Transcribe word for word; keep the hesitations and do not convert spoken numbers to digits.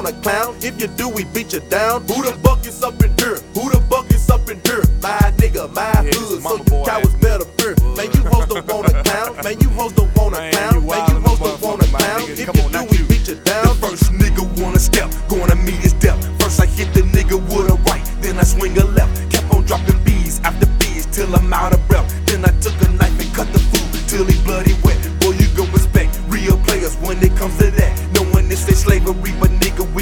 a clown. If you do, we beat you down. Who the buck is up in here? Who the buck is up in here? My nigga, my Yeah, hood, so boy you cowards better fear. Man, you hoes don't want a clown. Man, you hoes don't want a Man, clown. you Man, you wildin' hoes don't want a motherfucker, my clown. nigga. If Come you on, do, not we you. beat you down. The first nigga wanna step, gonna meet